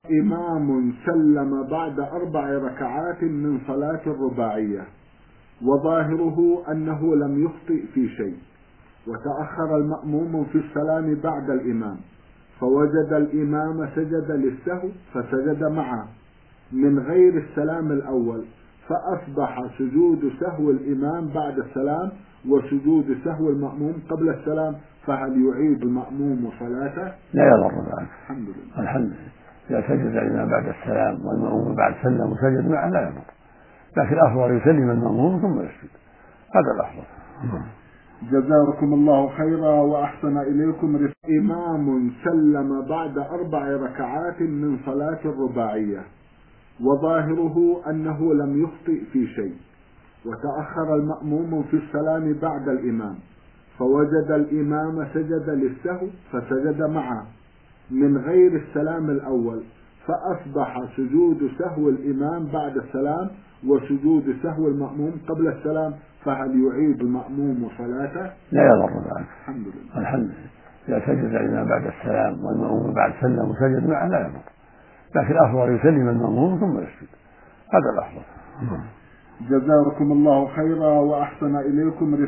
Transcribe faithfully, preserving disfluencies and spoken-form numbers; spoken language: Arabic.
إمام سلم بعد أربع ركعات من صلاة الرباعية، وظاهره أنه لم يخطئ في شيء، وتأخر المأموم في السلام بعد الإمام، فوجد الإمام سجد للسهو فسجد معه من غير السلام الأول، فأصبح سجود سهو الإمام بعد السلام وسجود سهو المأموم قبل السلام، فهل يعيد المأموم صلاته؟ لا يضر ذلك. الحمد لله. الحمد لله. إذا سجد الإمام بعد السلام والمأموم بعد سلم وسجد معه لا يضر، لكن الأفضل يسلم المأموم ثم يسجد، هذا الأفضل. جزاكم الله خيرا وأحسن إليكم. إمام سلم بعد أربع ركعات من صلاة الرباعية، وظاهره أنه لم يخطئ في شيء، وتأخر المأموم في السلام بعد الإمام، فوجد الإمام سجد للسهو فسجد معه من غير السلام الأول، فأصبح سجود سهو الإمام بعد السلام وسجود سهو المأموم قبل السلام، فهل يعيد المأموم صلاته؟ لا يضر ذلك. الحمد لله. الحمد لله. إذا سجد الإمام بعد السلام والمأموم بعد سلم وسجد معه لا يضر، لكن الأفضل يسلم المأموم ثم يسجد، هذا الأفضل. جزاكم الله خيرا وأحسن إليكم.